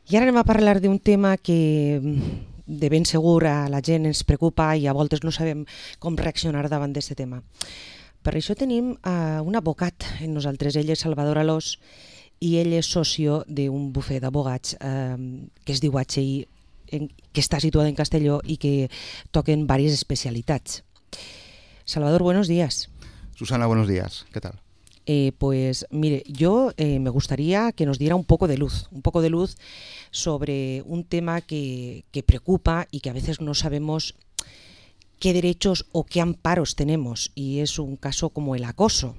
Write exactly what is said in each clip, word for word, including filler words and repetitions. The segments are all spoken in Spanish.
I ara anem a parlar d'un tema que de ben segur a la gent ens preocupa i a voltes no sabem com reaccionar davant d'aquest tema. Per això tenim uh, un advocat en nosaltres, ell és Salvador Alós i ell és socio d'un bufet d'abogats eh, que es diu H I, en, que està situat en Castelló i que toquen diverses especialitats. Salvador, buenos días. Susana, buenos días. ¿Qué tal? Eh, pues mire, yo eh, me gustaría que nos diera un poco de luz, un poco de luz sobre un tema que, que preocupa y que a veces no sabemos qué derechos o qué amparos tenemos, y es un caso como el acoso.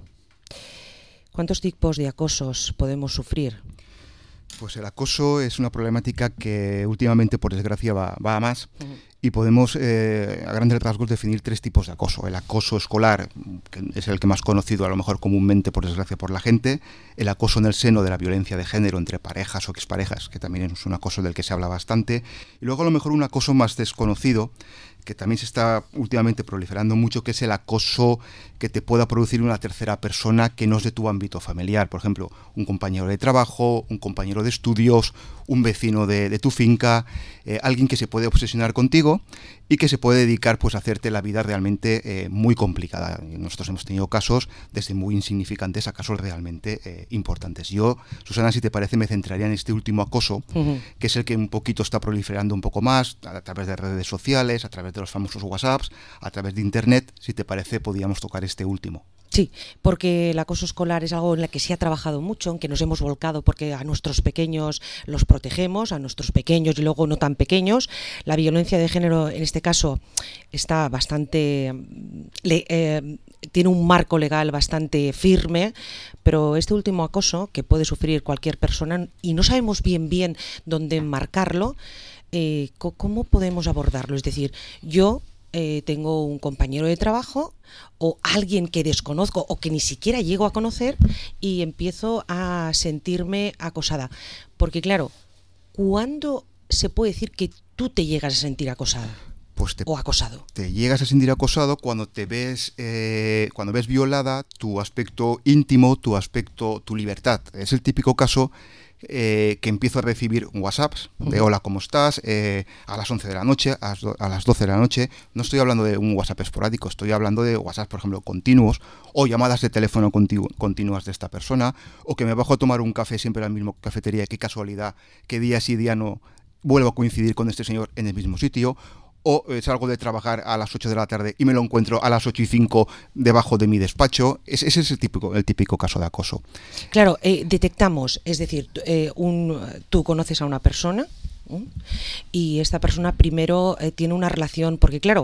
¿Cuántos tipos de acosos podemos sufrir? Pues el acoso es una problemática que últimamente, por desgracia, va, va a más. Uh-huh. Y podemos, eh, a grandes rasgos, definir tres tipos de acoso. El acoso escolar, que es el que más conocido a lo mejor comúnmente, por desgracia, por la gente. El acoso en el seno de la violencia de género entre parejas o exparejas, que también es un acoso del que se habla bastante. Y luego a lo mejor un acoso más desconocido, que también se está últimamente proliferando mucho, que es el acoso que te pueda producir una tercera persona que no es de tu ámbito familiar. Por ejemplo, un compañero de trabajo, un compañero de estudios, un vecino de, de tu finca, eh, alguien que se puede obsesionar contigo y que se puede dedicar pues a hacerte la vida realmente eh, muy complicada. Nosotros hemos tenido casos desde muy insignificantes a casos realmente eh, importantes. Yo, Susana, si te parece, me centraría en este último acoso, uh-huh. que es el que un poquito está proliferando un poco más a través de redes sociales, a través de los famosos WhatsApps, a través de Internet. Si te parece, podríamos tocar este último. Sí, porque el acoso escolar es algo en el que se ha trabajado mucho, en que nos hemos volcado porque a nuestros pequeños los protegemos, a nuestros pequeños y luego no tan pequeños. La violencia de género en este caso está bastante, le, eh, tiene un marco legal bastante firme, pero este último acoso que puede sufrir cualquier persona y no sabemos bien bien dónde enmarcarlo, eh, ¿cómo podemos abordarlo? Es decir, yo Eh, tengo un compañero de trabajo o alguien que desconozco o que ni siquiera llego a conocer y empiezo a sentirme acosada. Porque claro, ¿cuándo se puede decir que tú te llegas a sentir acosada? Pues te, o acosado. Te llegas a sentir acosado cuando te ves, eh, cuando ves violada tu aspecto íntimo, tu aspecto, tu libertad. Es el típico caso Eh, que empiezo a recibir WhatsApps de hola, ¿cómo estás? Eh, a las once de la noche, a las, do- a las doce de la noche. No estoy hablando de un WhatsApp esporádico, estoy hablando de WhatsApp, por ejemplo, continuos, o llamadas de teléfono continu- continuas de esta persona, o que me bajo a tomar un café siempre en la misma cafetería, qué casualidad, que día sí día no vuelvo a coincidir con este señor en el mismo sitio. O eh, salgo de trabajar a las ocho de la tarde y me lo encuentro a las ocho y cinco debajo de mi despacho. Es, ese es el típico, el típico caso de acoso. Claro, eh, detectamos, es decir, eh, un, tú conoces a una persona ¿eh? y esta persona primero eh, tiene una relación, porque claro,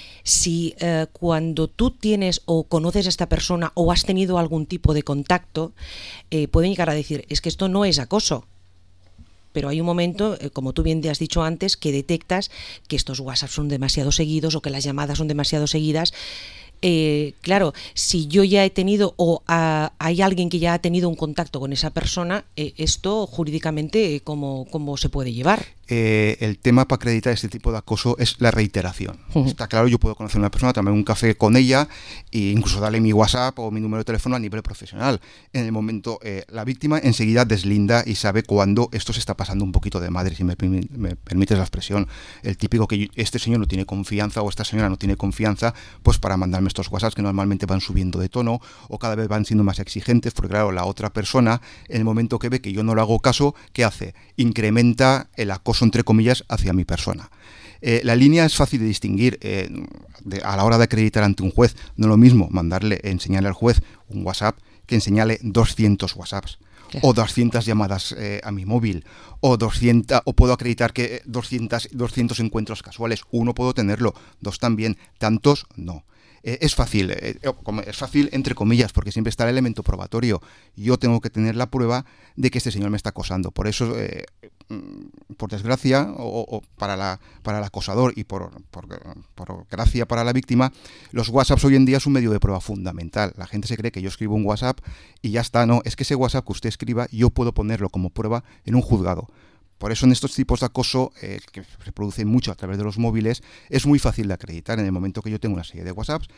si eh, cuando tú tienes o conoces a esta persona o has tenido algún tipo de contacto, eh, pueden llegar a decir, es que esto no es acoso. Pero hay un momento, eh, como tú bien te has dicho antes, que detectas que estos WhatsApp son demasiado seguidos o que las llamadas son demasiado seguidas. Eh, claro, si yo ya he tenido o a, hay alguien que ya ha tenido un contacto con esa persona, eh, esto jurídicamente, ¿cómo, cómo se puede llevar? Eh, el tema para acreditar este tipo de acoso es la reiteración. Uh-huh. Está claro, yo puedo conocer a una persona, tomar un café con ella e incluso darle mi WhatsApp o mi número de teléfono a nivel profesional. En el momento, eh, la víctima enseguida deslinda y sabe cuándo esto se está pasando un poquito de madre, si me, me permites la expresión. El típico que este señor no tiene confianza o esta señora no tiene confianza, pues para mandarme estos WhatsApps que normalmente van subiendo de tono o cada vez van siendo más exigentes, porque claro, la otra persona, en el momento que ve que yo no le hago caso, ¿qué hace? Incrementa el acoso entre comillas hacia mi persona. Eh, la línea es fácil de distinguir eh, de, a la hora de acreditar ante un juez. No es lo mismo mandarle, enseñarle al juez un WhatsApp que enseñarle doscientos WhatsApps. Claro. O doscientas llamadas eh, a mi móvil, o doscientas, o puedo acreditar que doscientos, doscientos encuentros casuales. Uno puedo tenerlo, dos también, tantos no. Eh, es fácil, eh, es fácil entre comillas, porque siempre está el elemento probatorio. Yo tengo que tener la prueba de que este señor me está acosando. Por eso, eh, por desgracia, o, o para, la, para el acosador y por, por, por gracia para la víctima, los WhatsApps hoy en día es un medio de prueba fundamental. La gente se cree que yo escribo un WhatsApp y ya está. No, es que ese WhatsApp que usted escriba yo puedo ponerlo como prueba en un juzgado. Por eso en estos tipos de acoso, eh, que se producen mucho a través de los móviles, es muy fácil de acreditar. En el momento que yo tengo una serie de WhatsApps,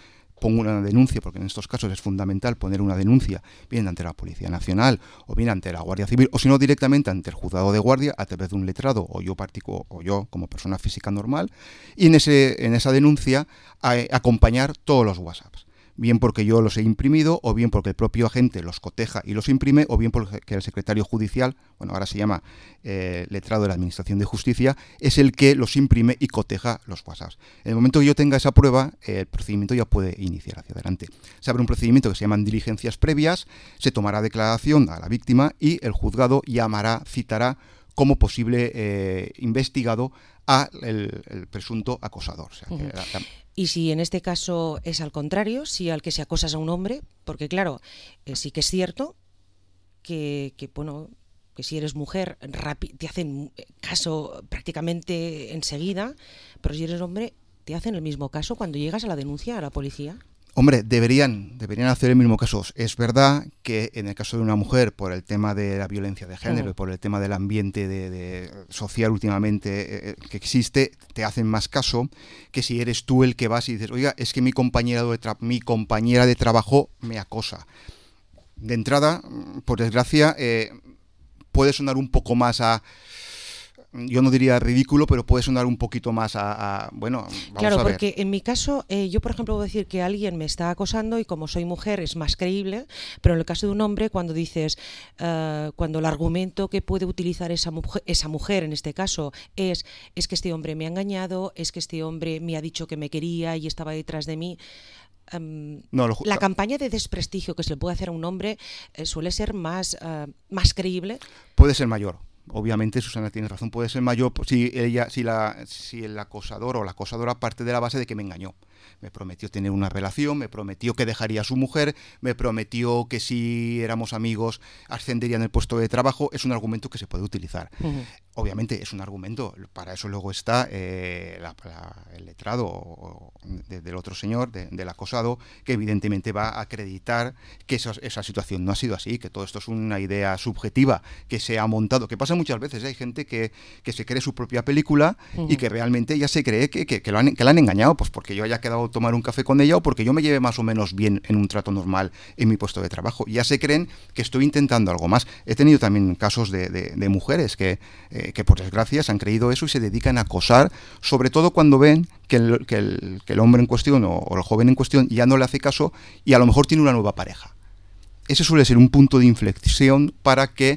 pongo una denuncia, porque en estos casos es fundamental poner una denuncia, bien ante la Policía Nacional o bien ante la Guardia Civil, o si no directamente ante el juzgado de guardia a través de un letrado o yo particular, o yo como persona física normal, y en, ese, en esa denuncia a, a acompañar todos los WhatsApps. Bien porque yo los he imprimido, o bien porque el propio agente los coteja y los imprime, o bien porque el secretario judicial, bueno, ahora se llama eh, letrado de la Administración de Justicia, es el que los imprime y coteja los WhatsApps. En el momento que yo tenga esa prueba, eh, el procedimiento ya puede iniciar hacia adelante. Se abre un procedimiento que se llaman diligencias previas, se tomará declaración a la víctima y el juzgado llamará, citará como posible eh, investigado a el, el presunto acosador. O sea, uh-huh. que la, la, Y si en este caso es al contrario, si al que se acosa es a un hombre, porque claro, eh, sí que es cierto que, que bueno, que si eres mujer rapi- te hacen caso prácticamente enseguida, pero si eres hombre te hacen el mismo caso cuando llegas a la denuncia a la policía. Hombre, deberían, deberían hacer el mismo caso. Es verdad que en el caso de una mujer, por el tema de la violencia de género, uh-huh. y por el tema del ambiente de, de social últimamente eh, que existe, te hacen más caso que si eres tú el que vas y dices, oiga, es que mi compañera de, tra- mi compañera de trabajo me acosa. De entrada, por desgracia, eh, puede sonar un poco más a... Yo no diría ridículo, pero puede sonar un poquito más a, a bueno, vamos claro, a ver. Porque en mi caso, eh, yo por ejemplo puedo decir que alguien me está acosando y como soy mujer es más creíble, pero en el caso de un hombre, cuando dices, uh, cuando el argumento que puede utilizar esa mujer, esa mujer en este caso es, es que este hombre me ha engañado, es que este hombre me ha dicho que me quería y estaba detrás de mí. Um, no, lo, la campaña de desprestigio que se le puede hacer a un hombre eh, suele ser más, uh, más creíble. Puede ser mayor. Obviamente Susana tiene razón, puede ser mayor si ella, si la, si el acosador o la acosadora parte de la base de que me engañó. Me prometió tener una relación, me prometió que dejaría a su mujer, me prometió que si éramos amigos ascendería en el puesto de trabajo. Es un argumento que se puede utilizar. Uh-huh. Obviamente es un argumento, para eso luego está eh, la, la, el letrado de, del otro señor, de, del acosado, que evidentemente va a acreditar que esa, esa situación no ha sido así, que todo esto es una idea subjetiva que se ha montado, que pasa muchas veces, ¿eh? Hay gente que, que se cree su propia película uh-huh. y que realmente ya se cree que, que, que, lo han, que la han engañado, pues porque yo haya quedado a tomar un café con ella o porque yo me lleve más o menos bien en un trato normal en mi puesto de trabajo. Ya se creen que estoy intentando algo más. He tenido también casos de, de, de mujeres que... Eh, que por desgracia se han creído eso y se dedican a acosar, sobre todo cuando ven que el, que el, que el hombre en cuestión o, o el joven en cuestión ya no le hace caso y a lo mejor tiene una nueva pareja. Ese suele ser un punto de inflexión para que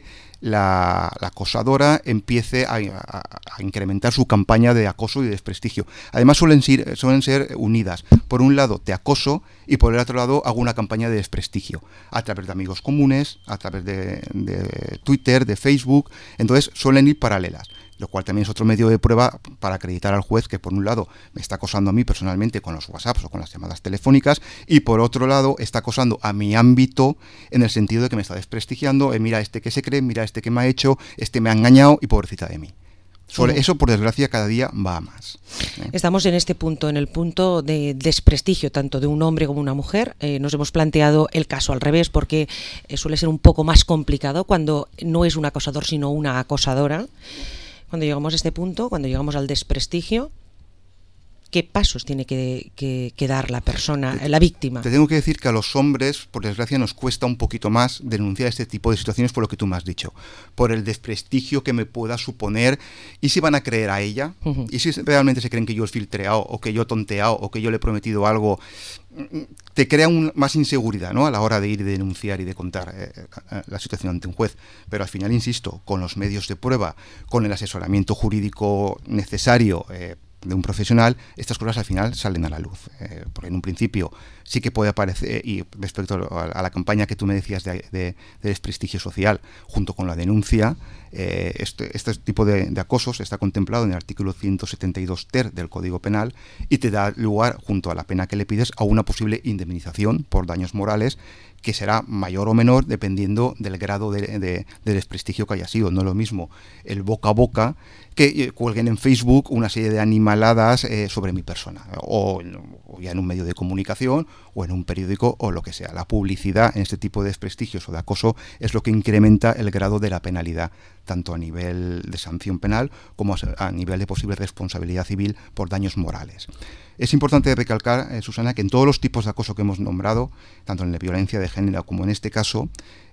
la, la acosadora empiece a, a, a incrementar su campaña de acoso y de desprestigio. Además suelen ser, suelen ser unidas. Por un lado te acoso y por el otro lado hago una campaña de desprestigio a través de amigos comunes, a través de, de Twitter, de Facebook. Entonces suelen ir paralelas, lo cual también es otro medio de prueba para acreditar al juez que por un lado me está acosando a mí personalmente con los WhatsApps o con las llamadas telefónicas y por otro lado está acosando a mi ámbito en el sentido de que me está desprestigiando, eh, mira este que se cree, mira este que me ha hecho, este me ha engañado y pobrecita de mí. Sobre uh-huh. Eso, por desgracia, cada día va a más. ¿eh? Estamos en este punto, en el punto de desprestigio tanto de un hombre como una mujer. Eh, nos hemos planteado el caso al revés porque eh, suele ser un poco más complicado cuando no es un acosador sino una acosadora. Cuando llegamos a este punto, cuando llegamos al desprestigio, ¿qué pasos tiene que, que, que dar la persona, te, la víctima? Te tengo que decir que a los hombres, por desgracia, nos cuesta un poquito más denunciar este tipo de situaciones por lo que tú me has dicho, por el desprestigio que me pueda suponer, y si van a creer a ella, uh-huh. y si realmente se creen que yo he filtreado, o que yo he tonteado, o que yo le he prometido algo, te crea un, más inseguridad, ¿no? A la hora de ir y denunciar y de contar eh, la situación ante un juez. Pero al final, insisto, con los medios de prueba, con el asesoramiento jurídico necesario eh, de un profesional, estas cosas al final salen a la luz. Eh, porque en un principio sí que puede aparecer, y respecto a, a la campaña que tú me decías de, de, de desprestigio social, junto con la denuncia, eh, este, este tipo de, de acosos está contemplado en el artículo ciento setenta y dos ter del Código Penal y te da lugar, junto a la pena que le pides, a una posible indemnización por daños morales que será mayor o menor dependiendo del grado de, de, de desprestigio que haya sido. No es lo mismo el boca a boca que eh, cuelguen en Facebook una serie de animaladas eh, sobre mi persona, o, o ya en un medio de comunicación o en un periódico o lo que sea. La publicidad en este tipo de desprestigios o de acoso es lo que incrementa el grado de la penalidad tanto a nivel de sanción penal como a nivel de posible responsabilidad civil por daños morales. Es importante recalcar, eh, Susana, que en todos los tipos de acoso que hemos nombrado, tanto en la violencia de género como en este caso,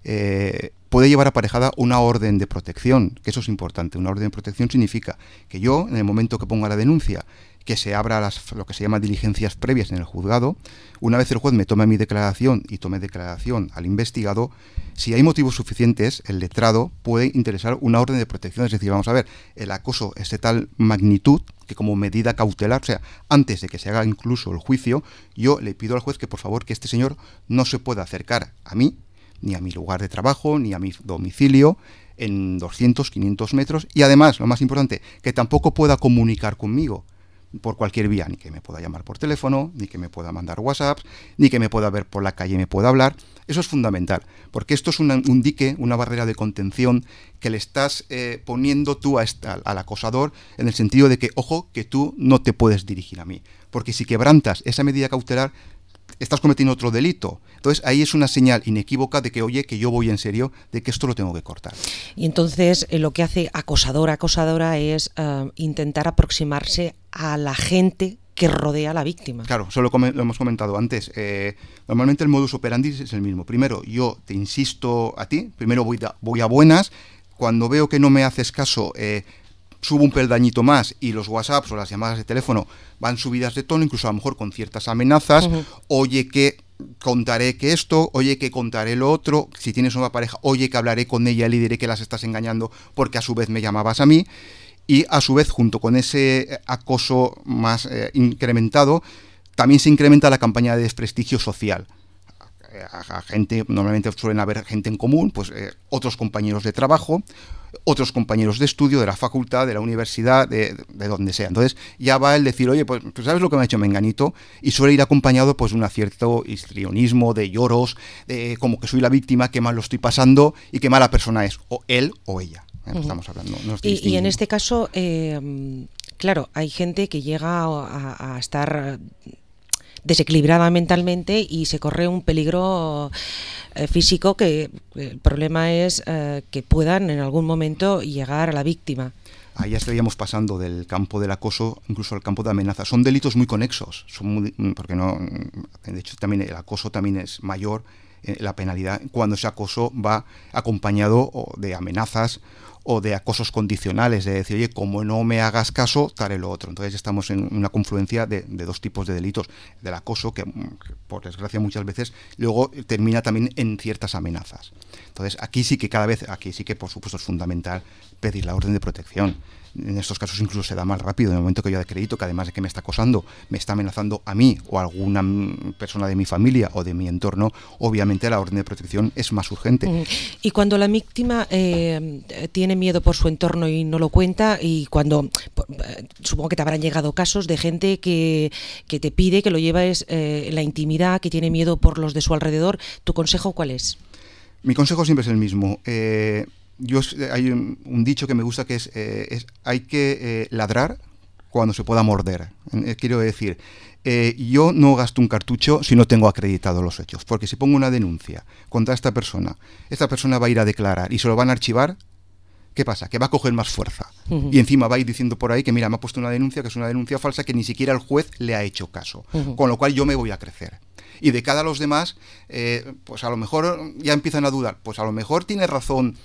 eh, puede llevar aparejada una orden de protección, que eso es importante. Una orden de protección significa que yo, en el momento que ponga la denuncia, que se abra las, lo que se llama diligencias previas en el juzgado, una vez el juez me tome mi declaración y tome declaración al investigado, si hay motivos suficientes, el letrado puede interesar una orden de protección. Es decir, vamos a ver, el acoso es de tal magnitud que como medida cautelar, o sea, antes de que se haga incluso el juicio, yo le pido al juez que por favor que este señor no se pueda acercar a mí, ni a mi lugar de trabajo, ni a mi domicilio, en doscientos, quinientos metros, y además, lo más importante, que tampoco pueda comunicar conmigo por cualquier vía, ni que me pueda llamar por teléfono, ni que me pueda mandar WhatsApp, ni que me pueda ver por la calle y me pueda hablar. Eso es fundamental, porque esto es una, un dique, una barrera de contención que le estás eh, poniendo tú a esta, al acosador, en el sentido de que, ojo, que tú no te puedes dirigir a mí, porque si quebrantas esa medida cautelar, estás cometiendo otro delito. Entonces ahí es una señal inequívoca de que, oye, que yo voy en serio, de que esto lo tengo que cortar. Y entonces eh, lo que hace acosador, acosadora es uh, intentar aproximarse a la gente que rodea a la víctima. Claro, eso lo, lo hemos comentado antes. Eh, normalmente el modus operandi es el mismo. Primero, yo te insisto a ti, primero voy, da, voy a buenas, cuando veo que no me haces caso, eh, subo un peldañito más y los WhatsApps o las llamadas de teléfono van subidas de tono, incluso a lo mejor con ciertas amenazas. Uh-huh. Oye, que contaré que esto, oye, que contaré lo otro, si tienes una pareja, oye, que hablaré con ella y le diré que las estás engañando porque a su vez me llamabas a mí. Y a su vez, junto con ese acoso más eh, incrementado, también se incrementa la campaña de desprestigio social. A, a gente, normalmente suelen haber gente en común, pues eh, otros compañeros de trabajo, otros compañeros de estudio, de la facultad, de la universidad, de, de donde sea. Entonces ya va el decir, oye, pues, pues ¿sabes lo que me ha hecho menganito? Y suele ir acompañado pues de un cierto histrionismo, de lloros, de como que soy la víctima, que mal lo estoy pasando y qué mala persona es, o él o ella. Uh-huh. Estamos hablando. No y, y en este caso, eh, claro, hay gente que llega a, a estar desequilibrada mentalmente y se corre un peligro eh, físico que el problema es eh, que puedan en algún momento llegar a la víctima. Ahí ya estaríamos pasando del campo del acoso incluso al campo de amenaza. Son delitos muy conexos, son muy, porque no, de hecho también el acoso también es mayor, eh, la penalidad cuando ese acoso va acompañado de amenazas o de acosos condicionales, de decir, oye, como no me hagas caso, te haré lo otro. Entonces estamos en una confluencia de, de dos tipos de delitos, del acoso, que, que por desgracia muchas veces luego termina también en ciertas amenazas. Entonces aquí sí que cada vez, aquí sí que por supuesto es fundamental pedir la orden de protección. En estos casos incluso se da más rápido, en el momento que yo acredito que además de que me está acosando, me está amenazando a mí o a alguna persona de mi familia o de mi entorno, obviamente la orden de protección es más urgente. Y cuando la víctima eh, tiene miedo por su entorno y no lo cuenta, y cuando, supongo que te habrán llegado casos de gente que, que te pide que lo lleves eh, en la intimidad, que tiene miedo por los de su alrededor, ¿tu consejo cuál es? Mi consejo siempre es el mismo. Eh, Yo, hay un, un dicho que me gusta que es, eh, es hay que eh, ladrar cuando se pueda morder. Eh, quiero decir, eh, yo no gasto un cartucho si no tengo acreditado los hechos, porque si pongo una denuncia contra esta persona, esta persona va a ir a declarar y se lo van a archivar, ¿qué pasa? Que va a coger más fuerza. Uh-huh. Y encima va a ir diciendo por ahí que mira, me ha puesto una denuncia que es una denuncia falsa que ni siquiera el juez le ha hecho caso. Uh-huh. Con lo cual yo me voy a crecer. Y de cara a los demás, eh, pues a lo mejor ya empiezan a dudar, pues a lo mejor tiene razón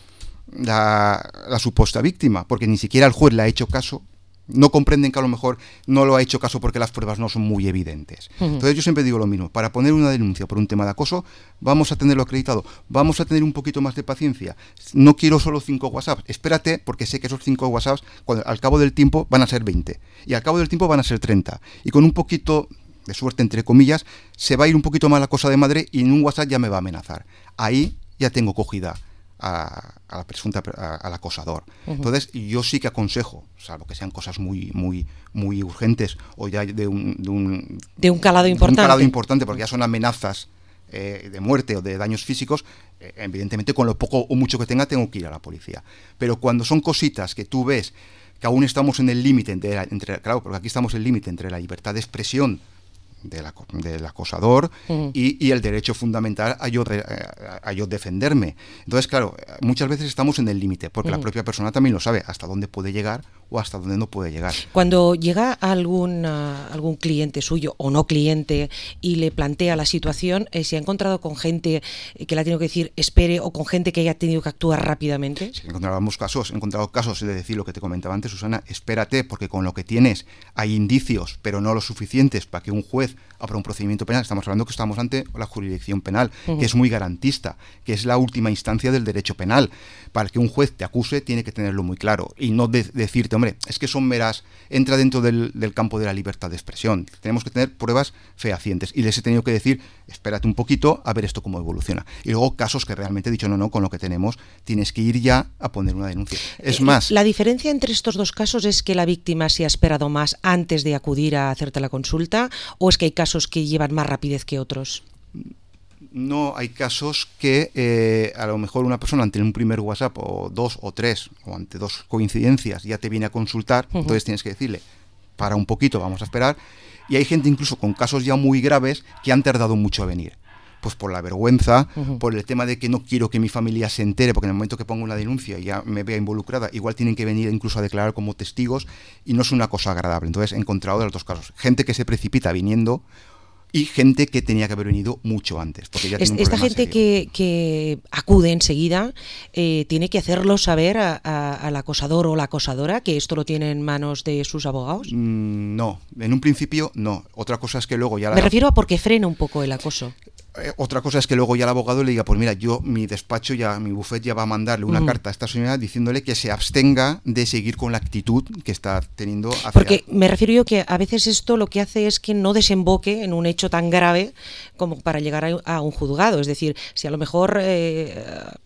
La, la supuesta víctima, porque ni siquiera el juez le ha hecho caso, no comprenden que a lo mejor no lo ha hecho caso porque las pruebas no son muy evidentes. Uh-huh. Entonces yo siempre digo lo mismo, para poner una denuncia por un tema de acoso, vamos a tenerlo acreditado, vamos a tener un poquito más de paciencia, no quiero solo cinco WhatsApps, espérate, porque sé que esos cinco WhatsApps, cuando, al cabo del tiempo van a ser veinte, y al cabo del tiempo van a ser treinta, y con un poquito de suerte, entre comillas, se va a ir un poquito más la cosa de madre y en un WhatsApp ya me va a amenazar. Ahí ya tengo cogida A, a la presunta a, al acosador. Uh-huh. Entonces yo sí que aconsejo, salvo que sean cosas muy muy muy urgentes o ya de un de un, de un calado importante, un calado importante porque ya son amenazas eh, de muerte o de daños físicos, eh, evidentemente con lo poco o mucho que tenga tengo que ir a la policía. Pero cuando son cositas que tú ves que aún estamos en el límite entre, entre claro, porque aquí estamos en el límite entre la libertad de expresión del, aco del acosador uh-huh. y, y el derecho fundamental a yo, re a yo defenderme. Entonces, claro, muchas veces estamos en el límite, porque uh-huh. la propia persona también lo sabe, hasta dónde puede llegar o hasta dónde no puede llegar. Cuando llega algún, uh, algún cliente suyo o no cliente y le plantea la situación, eh, ¿se ha encontrado con gente que le ha tenido que decir espere o con gente que haya tenido que actuar rápidamente? Sí, he encontrado casos, he encontrado casos de decir lo que te comentaba antes, Susana, espérate, porque con lo que tienes hay indicios, pero no lo suficientes para que un juez abra un procedimiento penal. Estamos hablando que estamos ante la jurisdicción penal, uh-huh. que es muy garantista, que es la última instancia del derecho penal. Para que un juez te acuse tiene que tenerlo muy claro y no de decirte, hombre, es que son meras, entra dentro del, del campo de la libertad de expresión. Tenemos que tener pruebas fehacientes y les he tenido que decir, espérate un poquito a ver esto cómo evoluciona. Y luego casos que realmente he dicho, no, no, con lo que tenemos tienes que ir ya a poner una denuncia. Es más... La diferencia entre estos dos casos es que la víctima se ha esperado más antes de acudir a hacerte la consulta, o es que hay casos que llevan más rapidez que otros. No, hay casos que eh, a lo mejor una persona ante un primer WhatsApp o dos o tres o ante dos coincidencias ya te viene a consultar, uh-huh. entonces tienes que decirle, para un poquito, vamos a esperar. Y hay gente incluso con casos ya muy graves que han tardado mucho a venir. Pues por la vergüenza, uh-huh. por el tema de que no quiero que mi familia se entere, porque en el momento que pongo una denuncia y ya me vea involucrada, igual tienen que venir incluso a declarar como testigos y no es una cosa agradable. Entonces he encontrado de los dos casos, gente que se precipita viniendo y gente que tenía que haber venido mucho antes. Porque ya tiene un Esta gente que, que acude enseguida eh, tiene que hacerlo saber a, a, al acosador o la acosadora que esto lo tiene en manos de sus abogados. Mm, no, en un principio no. Otra cosa es que luego ya... La... Me refiero a porque frena un poco el acoso. Eh, otra cosa es que luego ya el abogado le diga, pues mira, yo, mi despacho, ya mi bufete ya va a mandarle una mm. carta a esta señora diciéndole que se abstenga de seguir con la actitud que está teniendo hacia... Porque me refiero yo que a veces esto lo que hace es que no desemboque en un hecho tan grave como para llegar a, a un juzgado. Es decir, si a lo mejor eh,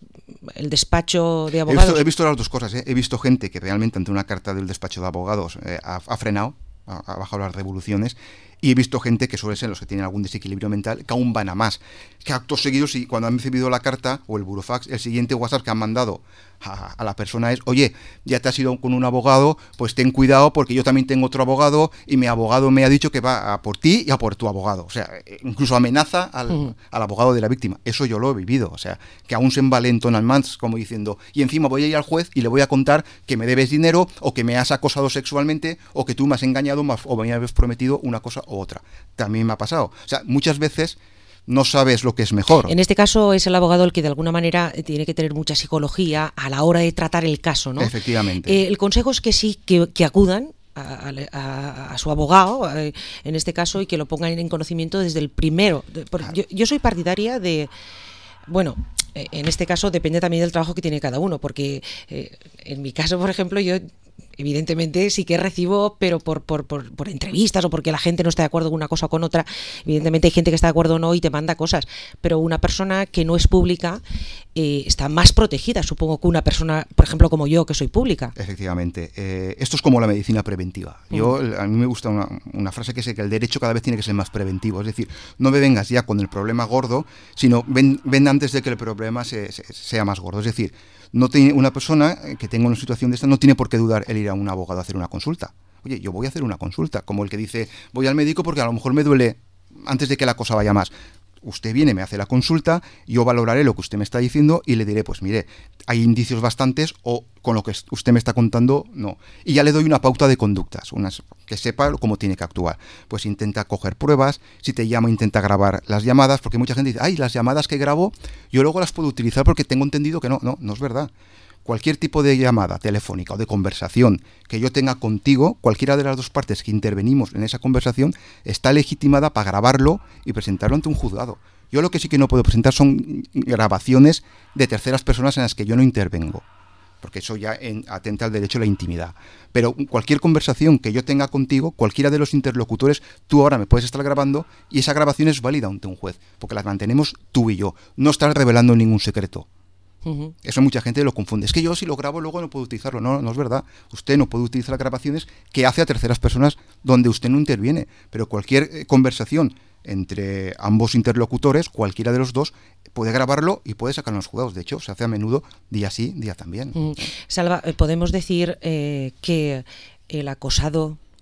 el despacho de abogados... He visto, he visto las dos cosas, ¿eh? He visto gente que realmente ante una carta del despacho de abogados eh, ha, ha frenado, ha, ha bajado las revoluciones. Y he visto gente que suele ser los que tienen algún desequilibrio mental, que aún van a más. Que actos seguidos, y cuando han recibido la carta o el burofax, el siguiente WhatsApp que han mandado a, a la persona es, oye, ya te has ido con un abogado, pues ten cuidado porque yo también tengo otro abogado y mi abogado me ha dicho que va a por ti y a por tu abogado. O sea, incluso amenaza al, uh-huh. al abogado de la víctima. Eso yo lo he vivido. O sea, que aún se envalentonan más, como diciendo, y encima voy a ir al juez y le voy a contar que me debes dinero o que me has acosado sexualmente o que tú me has engañado más, o me habías prometido una cosa u otra. También me ha pasado. O sea, muchas veces no sabes lo que es mejor. En este caso es el abogado el que de alguna manera tiene que tener mucha psicología a la hora de tratar el caso, ¿no? Efectivamente. Eh, el consejo es que sí, que, que acudan a, a, a su abogado, eh, en este caso, y que lo pongan en conocimiento desde el primero. Claro. Yo, yo soy partidaria de, bueno, en este caso depende también del trabajo que tiene cada uno, porque eh, en mi caso, por ejemplo, yo... evidentemente sí que recibo, pero por, por, por, por entrevistas o porque la gente no está de acuerdo con una cosa o con otra. Evidentemente hay gente que está de acuerdo o no y te manda cosas, pero una persona que no es pública eh, está más protegida, supongo, que una persona, por ejemplo, como yo, que soy pública. Efectivamente. Eh, esto es como la medicina preventiva. Yo, mm. A mí me gusta una, una frase que es que el derecho cada vez tiene que ser más preventivo. Es decir, no me vengas ya con el problema gordo, sino ven, ven antes de que el problema se, se, sea más gordo. Es decir, no tiene, una persona que tenga una situación de esta no tiene por qué dudar el ir a un abogado a hacer una consulta. Oye, yo voy a hacer una consulta, como el que dice, voy al médico porque a lo mejor me duele antes de que la cosa vaya más. Usted viene, me hace la consulta, yo valoraré lo que usted me está diciendo y le diré, pues mire, hay indicios bastantes o con lo que usted me está contando, no. Y ya le doy una pauta de conductas, unas, que sepa cómo tiene que actuar. Pues intenta coger pruebas, si te llama intenta grabar las llamadas, porque mucha gente dice, ay, las llamadas que grabo, yo luego las puedo utilizar porque tengo entendido que no, no, no es verdad. Cualquier tipo de llamada telefónica o de conversación que yo tenga contigo, cualquiera de las dos partes que intervenimos en esa conversación está legitimada para grabarlo y presentarlo ante un juzgado. Yo lo que sí que no puedo presentar son grabaciones de terceras personas en las que yo no intervengo, porque eso ya en, atenta al derecho a la intimidad. Pero cualquier conversación que yo tenga contigo, cualquiera de los interlocutores, tú ahora me puedes estar grabando y esa grabación es válida ante un juez, porque la mantenemos tú y yo. No estás revelando ningún secreto. Uh-huh. Eso mucha gente lo confunde. Es que yo si lo grabo luego no puedo utilizarlo. No, no es verdad. Usted no puede utilizar grabaciones que hace a terceras personas donde usted no interviene. Pero cualquier eh, conversación entre ambos interlocutores, cualquiera de los dos, puede grabarlo y puede sacarlo en los juzgados. De hecho, se hace a menudo día sí, día también. Uh-huh. Salva, podemos decir eh, que el acosado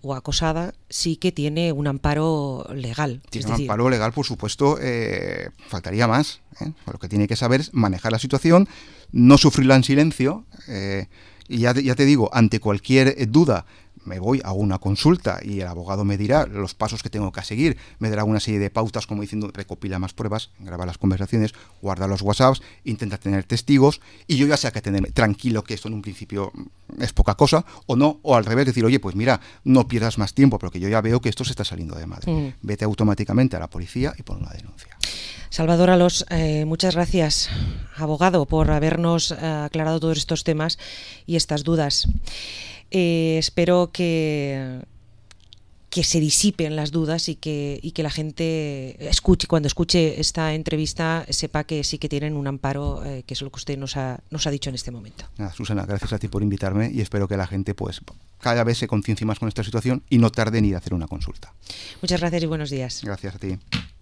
o acosada sí que tiene un amparo legal. Tiene es un decir, amparo legal, por supuesto, eh, faltaría más. ¿eh? Lo que tiene que saber es manejar la situación, no sufrirla en silencio, eh, y ya, ya te digo, ante cualquier duda, me voy a una consulta y el abogado me dirá los pasos que tengo que seguir, me dará una serie de pautas como diciendo recopila más pruebas, graba las conversaciones, guarda los WhatsApps, intenta tener testigos y yo ya sé que tenerme tranquilo que esto en un principio es poca cosa o no, o al revés decir, oye, pues mira, no pierdas más tiempo porque yo ya veo que esto se está saliendo de madre. Mm. Vete automáticamente a la policía y pon una denuncia. Salvador Alós, eh, muchas gracias, abogado, por habernos eh, aclarado todos estos temas y estas dudas. Eh, espero que, que se disipen las dudas y que, y que la gente escuche, cuando escuche esta entrevista, sepa que sí que tienen un amparo, eh, que es lo que usted nos ha, nos ha dicho en este momento. Nada, Susana, gracias a ti por invitarme y espero que la gente pues cada vez se conciencie más con esta situación y no tarde en ir a hacer una consulta. Muchas gracias y buenos días. Gracias a ti.